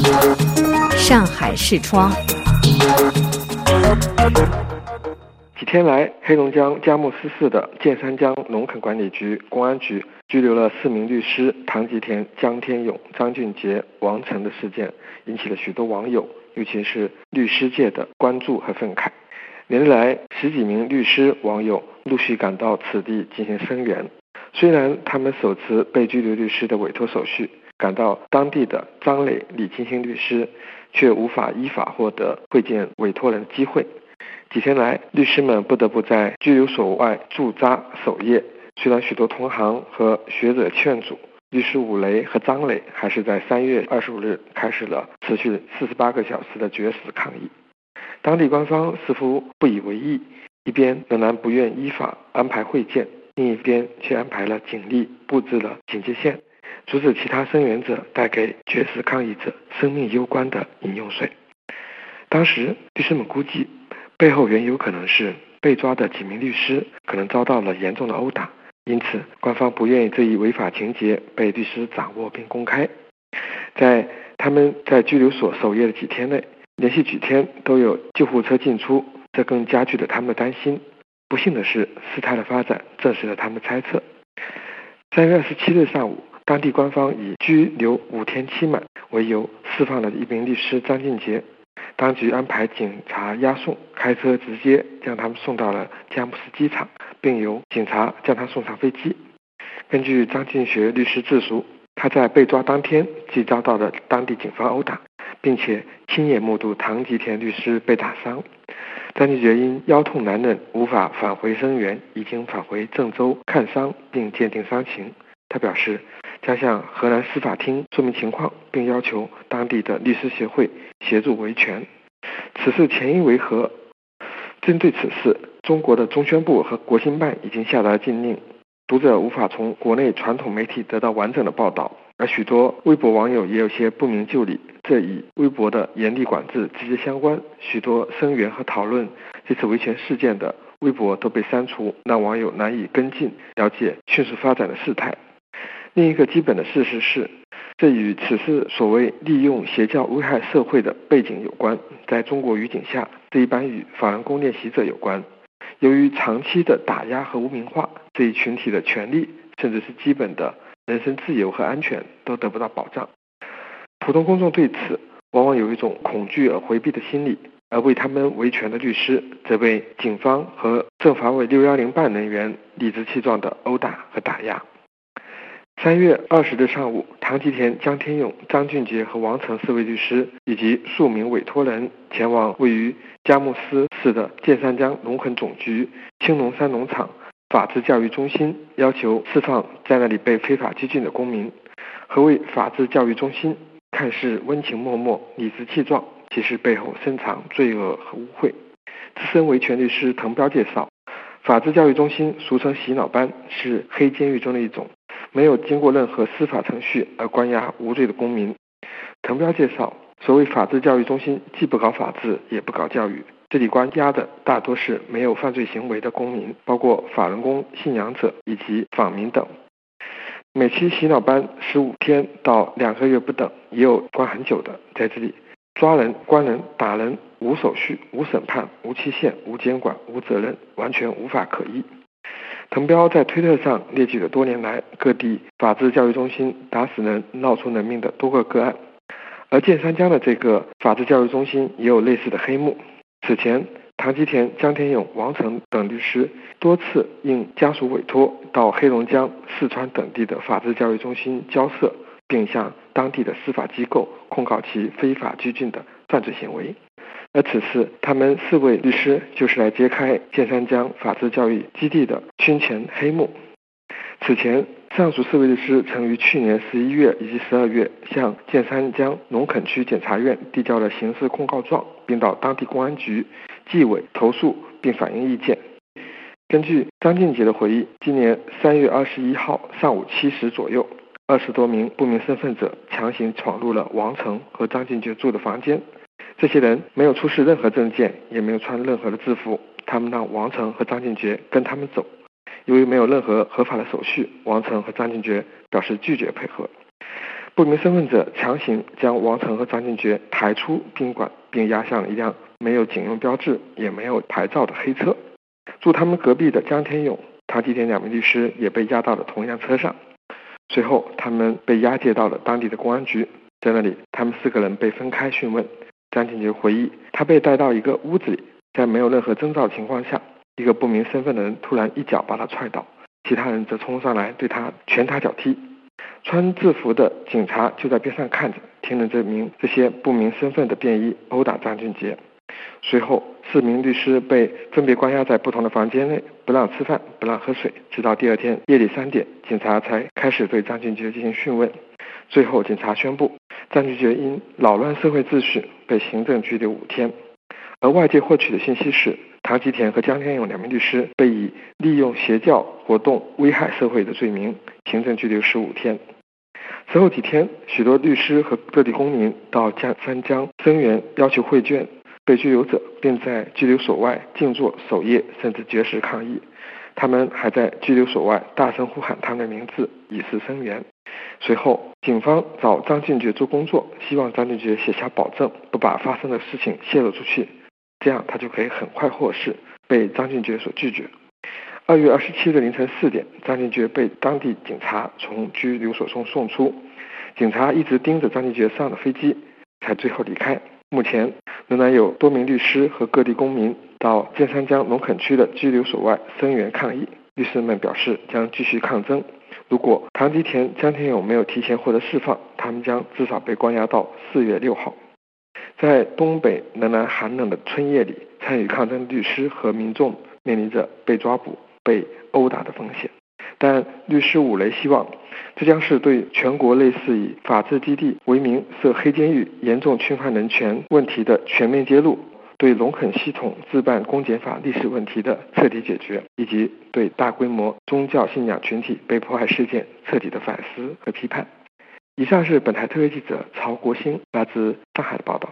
上海视窗。 几天来，黑龙江佳木斯市的建山江农垦管理局、公安局拘留了4名律师唐吉田、江天勇、张俊杰、王成的事件，引起了许多网友，尤其是律师界的关注和愤慨。连日来，10几名律师网友陆续赶到此地进行声援。虽然他们手持被拘留律师的委托手续，赶到当地的张磊、李金星律师，却无法依法获得会见委托人的机会。几天来，律师们不得不在拘留所外驻扎守夜。虽然许多同行和学者劝阻，律师武雷和张磊还是在3月25日开始了持续48个小时的绝食抗议。当地官方似乎不以为意，一边仍然不愿依法安排会见，另一边却安排了警力布置了警戒线，阻止其他声援者带给绝食抗议者生命攸关的饮用水。当时律师们估计，背后原有可能是被抓的几名律师可能遭到了严重的殴打，因此官方不愿意这一违法情节被律师掌握并公开。在他们在拘留所守夜的几天内，连续几天都有救护车进出，这更加剧了他们的担心。不幸的是，事态的发展证实了他们的猜测。3月27日上午，当地官方以拘留5天期满为由释放了一名律师张俊杰。当局安排警察押送，开车直接将他们送到了佳木斯机场，并由警察将他送上飞机。根据张俊学律师自述，他在被抓当天即遭到了当地警方殴打，并且亲眼目睹唐吉田律师被打伤。张俊学因腰痛难忍，无法返回声援，已经返回郑州看伤并鉴定伤情。他表示将向河南司法厅说明情况，并要求当地的律师协会协助维权。此事前因为何？针对此事，中国的中宣部和国新办已经下达禁令，读者无法从国内传统媒体得到完整的报道，而许多微博网友也有些不明就里，这与微博的严厉管制直接相关。许多声援和讨论这次维权事件的微博都被删除，让网友难以跟进了解迅速发展的事态。另一个基本的事实是，这与此事所谓利用邪教危害社会的背景有关。在中国语境下，这一般与法轮功练习者有关。由于长期的打压和污名化，这一群体的权利甚至是基本的人身自由和安全都得不到保障。普通公众对此往往有一种恐惧而回避的心理，而为他们维权的律师则被警方和政法委610办人员理直气壮的殴打和打压。3月20日上午，唐吉田、江天勇、张俊杰和王成4位律师以及数名委托人前往位于佳木斯市的建山江农垦总局、青龙山农场法治教育中心，要求释放在那里被非法拘禁的公民。何谓法治教育中心？看似温情脉脉、理直气壮，其实背后深藏罪恶和污秽。资深维权律师滕彪介绍，法治教育中心俗称洗脑班，是黑监狱中的一种，没有经过任何司法程序而关押无罪的公民。滕彪介绍，所谓法治教育中心既不搞法治也不搞教育，这里关押的大多是没有犯罪行为的公民，包括法轮功信仰者以及访民等。每期洗脑班15天到2个月不等，也有关很久的。在这里抓人、关人、打人无手续、无审判、无期限、无监管、无责任，完全无法可依。滕彪在推特上列举了多年来各地法治教育中心打死人、闹出人命的多个个案，而建山江的这个法治教育中心也有类似的黑幕。此前，唐吉田、江天勇、王成等律师多次应家属委托到黑龙江、四川等地的法治教育中心交涉，并向当地的司法机构控告其非法拘禁的犯罪行为。而此次他们4位律师就是来揭开建山江法治教育基地的军前黑幕。此前，上述4位律师曾于去年11月以及12月向建山江农垦区检察院递交了刑事控告状，并到当地公安局、纪委投诉并反映意见。根据张俊杰的回忆，今年3月21号上午7时左右，20多名不明身份者强行闯入了王成和张俊杰住的房间。这些人没有出示任何证件，也没有穿任何的制服，他们让王成和张俊杰跟他们走。由于没有任何合法的手续，王成和张俊杰表示拒绝配合。 不明身份者强行将王成和张俊杰抬出宾馆，并押向了一辆没有警用标志也没有牌照的黑车。住他们隔壁的江天勇、唐吉田2名律师也被押到了同一辆车上。随后他们被押解到了当地的公安局，在那里他们4个人被分开讯问。张俊杰回忆，他被带到一个屋子里，在没有任何征兆的情况下，一个不明身份的人突然一脚把他踹倒，其他人则冲上来对他拳打脚踢。穿制服的警察就在边上看着，听着这些不明身份的便衣殴打张俊杰。随后4名律师被分别关押在不同的房间内，不让吃饭，不让喝水，直到第二天夜里3点，警察才开始对张俊杰进行讯问。最后警察宣布，张俊杰因扰乱社会秩序被行政拘留5天。而外界获取的信息是，唐吉田和江天勇2名律师被以利用邪教活动危害社会的罪名行政拘留15天。此后几天，许多律师和各地公民到三江声援要求汇卷被拘留者，并在拘留所外静坐守夜，甚至绝食抗议。他们还在拘留所外大声呼喊他们的名字，以示声援。随后警方找张俊杰做工作，希望张俊杰写下保证，不把发生的事情泄露出去，这样他就可以很快获释，被张俊杰所拒绝。2月27日凌晨4点，张俊杰被当地警察从拘留所中送出，警察一直盯着张俊杰上了飞机，才最后离开。目前仍然有多名律师和各地公民到建山江龙垦区的拘留所外声援抗议。律师们表示将继续抗争，如果唐吉田、江天勇没有提前获得释放，他们将至少被关押到4月6号。在东北仍然寒冷的春夜里，参与抗争的律师和民众面临着被抓捕、被殴打的风险。但律师武雷希望，这将是对全国类似以法治基地为名设黑监狱、严重侵犯人权问题的全面揭露，对龙垦系统自办公检法历史问题的彻底解决，以及对大规模宗教信仰群体被迫害事件彻底的反思和批判。以上是本台特约记者曹国兴来自上海的报道。